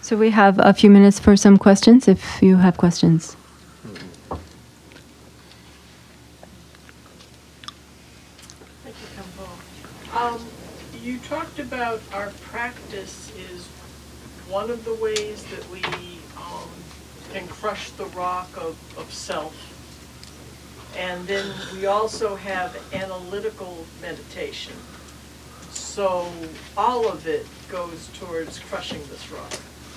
So we have a few minutes for some questions, if you have questions. Thank you, Khenpo. You talked about our practice is one of the ways that we can crush the rock of self. And then we also have analytical meditation. So all of it goes towards crushing this rock.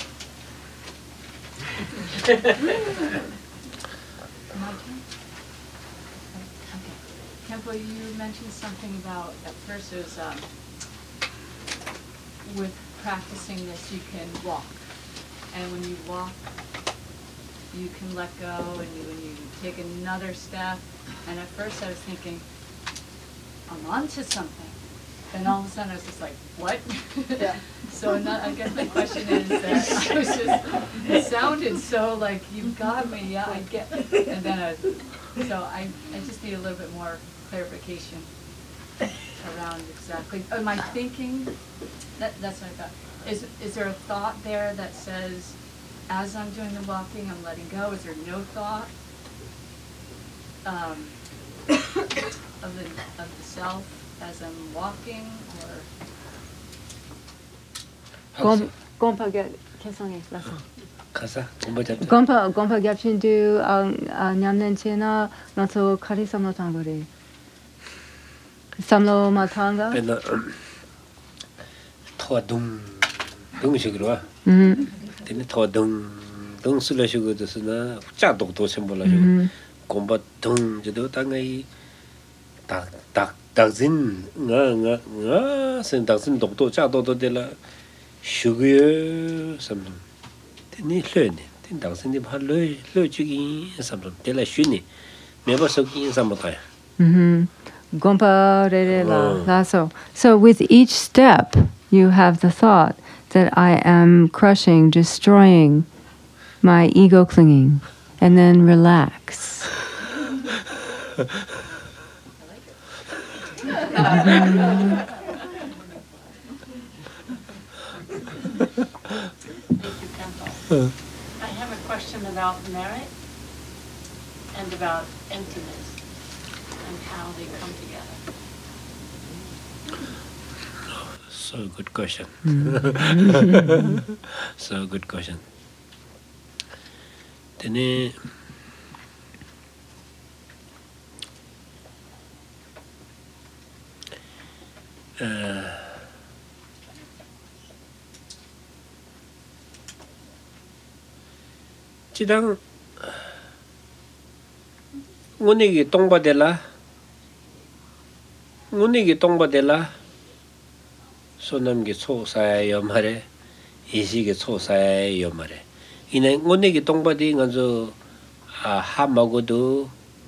Khenpo, you mentioned something about, at first it was, with practicing this you can walk. And when you walk, you can let go, and when you take another step, and at first I was thinking, I'm onto something. Then all of a sudden I was just like, what? Yeah. So I guess my question is that I was just, it sounded so like, you've got me, yeah, I get it. And then I just need a little bit more clarification around exactly. Am I thinking, that's what I thought. Is there a thought there that says, as I'm doing the walking, I'm letting go? Is there no thought of the self as I'm walking, or? Gompa 개성이 있어서. 가사 공부 잡자. Gompa 겹친두 냠nen체나 나서 카리삼로 당거리. 삼로 마탕가. 배나 토둥 동식으로 와. 근데 토둥 술려시고도스나 짜독도 첨볼라시고 공부 둥 저도 땅에 딱진 nga sen 독도 짜도도 될라 슈그 삼름 니 hlöni tin 당신이 hlö주기 삼름 될라 슈니 매버서기 삼모타야 Gompa rerela laso. So with each step you have the thought that I am crushing, destroying my ego clinging, and then relax. Thank you, Khenpo. I have a question about merit and about emptiness and how they come together. So good question. So good question. Then 지당 오늘이 똥바델라 소남기 초사요 말에 이시기 초사요 말에 이내 오늘이 똥바디 가서 하마고도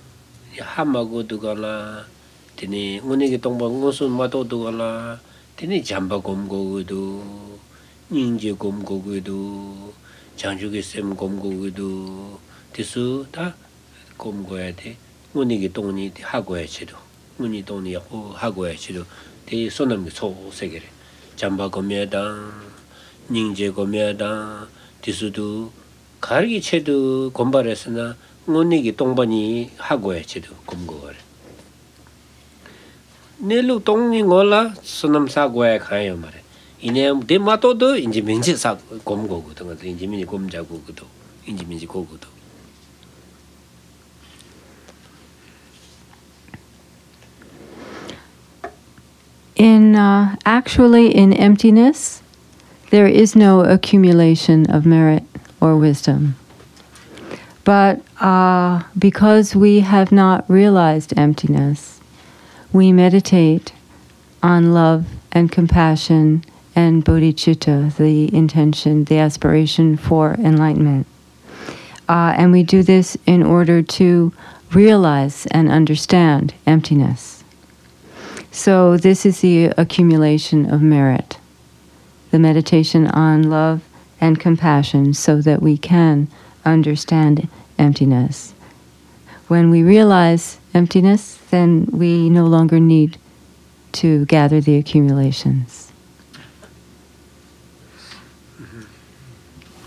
가나 되니 오늘이 똥바 무슨 마도도 가나 되니 잠바 곰고도 닌지 곰고도 장주기 쌤 곰고도 디수 다 곰고야 돼 오늘이 똥니 하고 해치도 문이 똥니 하고 해치도 대 소남기 초세계래 잠바 곰야다 닌제 곰야다 디수도 가르기 체도 곰발했으나 오늘이 똥바니 하고 해치도 곰고래 내로 똥니 걸라 소남 사고야 가요 말에 이내 데마토도 인지 민지 사 곰고거든 거 인지 민지 곰자고거든 인지 민지 고거든 Actually in emptiness there is no accumulation of merit or wisdom. But because we have not realized emptiness, we meditate on love and compassion and bodhicitta, the intention, the aspiration for enlightenment. And we do this in order to realize and understand emptiness. So this is the accumulation of merit, the meditation on love and compassion so that we can understand emptiness. When we realize emptiness, then we no longer need to gather the accumulations.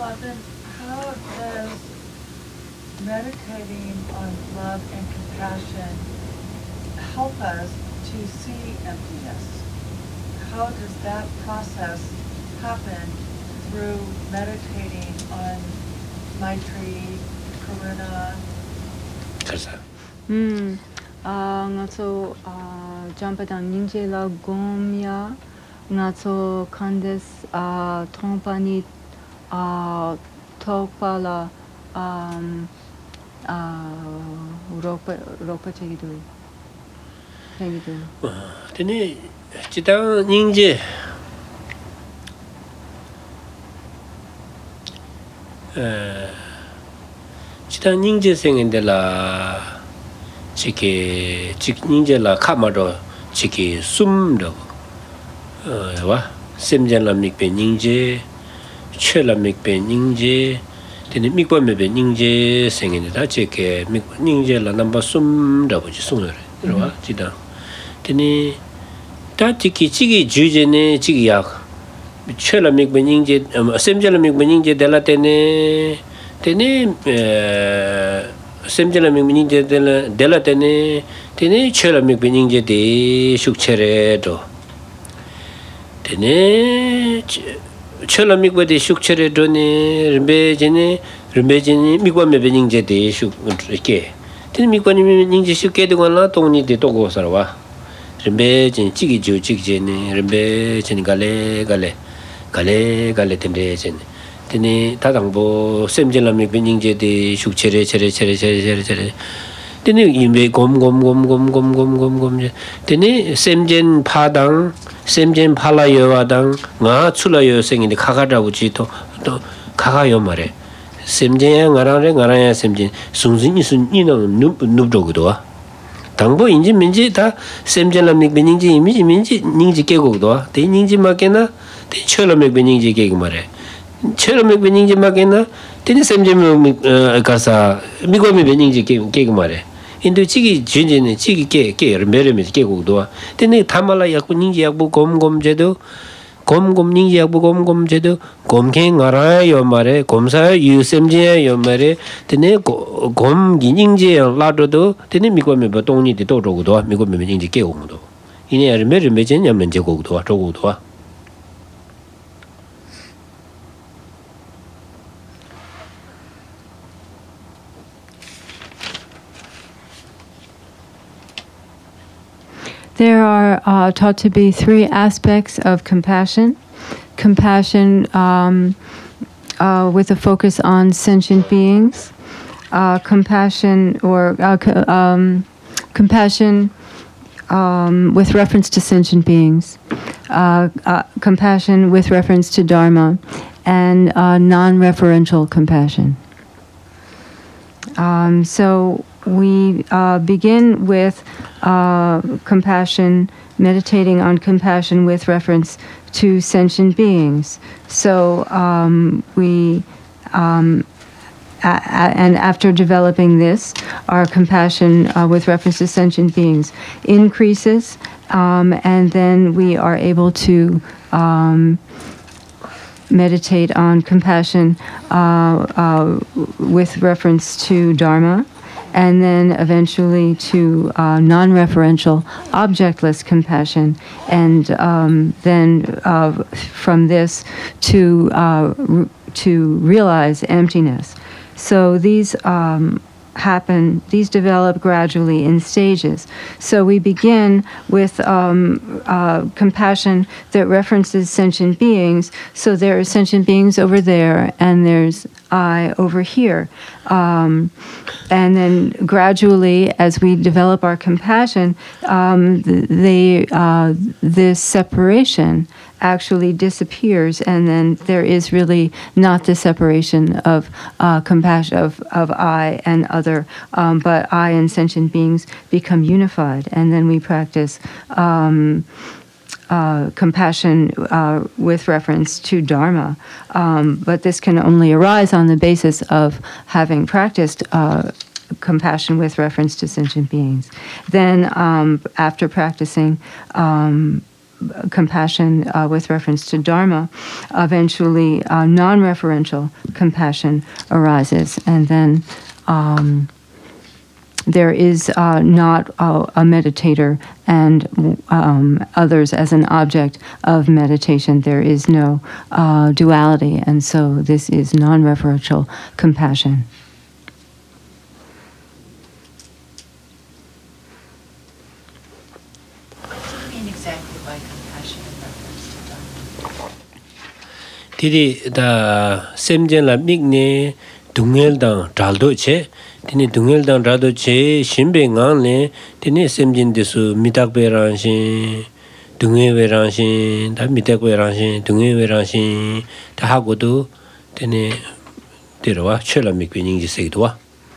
Then how does meditating on love and compassion help us to see emptiness? How does that process happen through meditating on Maitri, Karuna? 그래서 ngaso jampatang ningje la gomya ngaso kandes tongpani tokpala ropa chegidu 되네 지당 닝제 지당 닝제 생인데라 지게 직 닝제라 카마로 지게 숨도 와 셈젠라 믹베 닝제 최라 믹베 닝제 되네 믹범메베 닝제 생인데다 지게 믹 닝제라 넘버 숨도 보지 숨을 와 지당 되네 다 지기 주제네 지기야 최라 믹베 닝제 셈젠라 믹베 닝제 delate 되네 semjala mingje dela tene chela mingje de shukchere do tene chela mingbe de shukchere do ne rimbe jene migwa me mingje de shukke tene migwa ni mingje shukke de gona tongni de togo sarwa rimbe jene chigi jene rimbe jene gale tende jene tene 다당보 셈젤람이 빈ing제데 슈체레 tene imbe gom tene semjen 파당 semjen 팔라요와당 nga 출라요 생인데 가가라고지 또 가가요 말에 semjen야 nga라야 semjen 숭진이 순이는 눕도고도 당보 인지 민지 다 sem젤람이 빈ing제 이미지 민지 닝지 깨고도 대 닝지 막게나 대 철람이 빈ing제 깨고 말에 처럼에 베닝지 막이나 되는 셈제면 가서 미고미 베닝지 깨고 말해 인도 지기 준진은 지기 깨를 매르면 깨고도 되는 담말라 약부 닝지 약부 곰제도 닝지 약부 곰제도 곰갱 알아요 말해 곰사 유셈제요 말해 되는 곰기 닝지 라도도 되는 미고미 보통니도 도로고도 미고미 베닝지 깨고도 이내를 매르면 문제고도 저고도 There are taught to be three aspects of compassion. Compassion with a focus on sentient beings. Compassion with reference to sentient beings. Compassion with reference to Dharma. And non-referential compassion. So we begin with compassion, meditating on compassion with reference to sentient beings. So and after developing this, our compassion with reference to sentient beings increases, and then we are able to meditate on compassion with reference to Dharma, and then eventually to non-referential, objectless compassion, and then from this to realize emptiness. So these these develop gradually in stages. So we begin with compassion that references sentient beings. So there are sentient beings over there, and there's I over here. And then gradually, as we develop our compassion, this separation actually disappears, and then there is really not the separation of compassion of I and other, but I and sentient beings become unified, and then we practice compassion with reference to Dharma. But this can only arise on the basis of having practiced compassion with reference to sentient beings. Then after practicing compassion with reference to Dharma, eventually non-referential compassion arises, and then there is not a meditator and others as an object of meditation. There is no duality, and so this is non-referential compassion. Didi da semjen la mikne dungel dang daldo che dini dungel dang daldo che shimbe ngang le dini semjen desu mitak be rangshin dungel be rangshin da mitak be rangshin dungel be rangshin da hagodo dini derowa chela mikbe ningji segdowa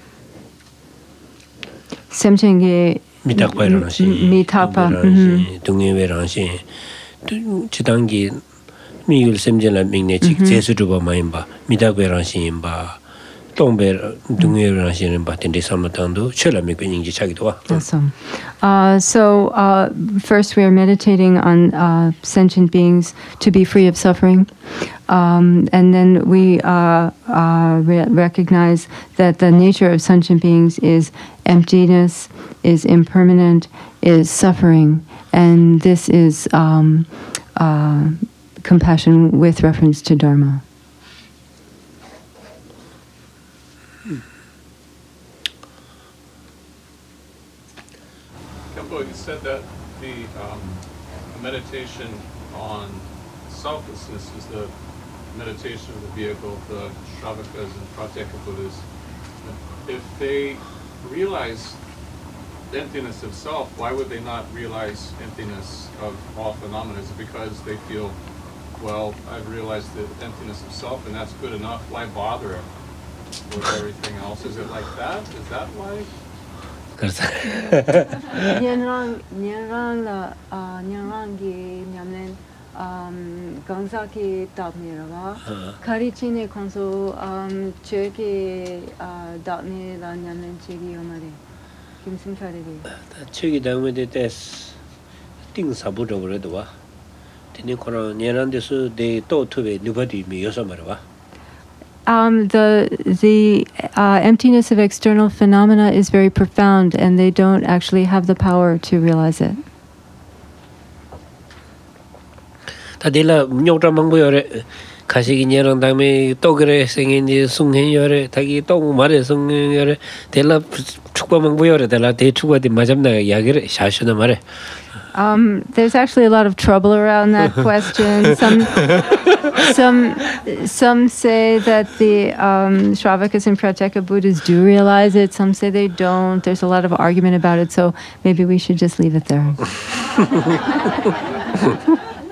Semjenge mitak be rangshin mitapa dungel be rangshin chidangi 미율 셈전라 민네 직 제수도바 마임바 미다베란신바 동베 둥에란신바 텐데 삼마탄도 쳬라미고 닝지 차기도와. Awesome. So first we are meditating on sentient beings to be free of suffering. And then we recognize that the nature of sentient beings is emptiness, is impermanent, is suffering. And this is compassion with reference to Dharma. Kempo, you said that the meditation on selflessness is the meditation of the vehicle, the Shravakas and Pratyeka Buddhas. If they realize the emptiness of self, why would they not realize emptiness of all phenomena? Is it because they feel, well, I've realized the emptiness of self and that's good enough, why bother with everything else? Is it like that? Is that why? Nyanrangi nyamnen gangzaki dabnirawa karichine konso chöki dabni la nyamnen chegi yomare 김승철에게 chöki damede tes ting sabudo bredwa tini kono nyerandesu de to tube nubadi mi yosamarwa. The emptiness of external phenomena is very profound, and they don't actually have the power to realize it. 다들라 녀tra 망보 요래 가시기 녀랑 다음에 또 그래 생인지 숭행 요래 다기 또 말에 숭행 요래 들라 축바 망보 요래 들라 대 축바디 맞잡나 이야기를 샤슈나 말해. There's actually a lot of trouble around that question. Some say that the Shravakas and Pratyeka Buddhas do realize it. Some say they don't. There's a lot of argument about it. So maybe we should just leave it there.